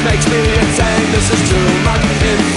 makes me insane. This is too much information.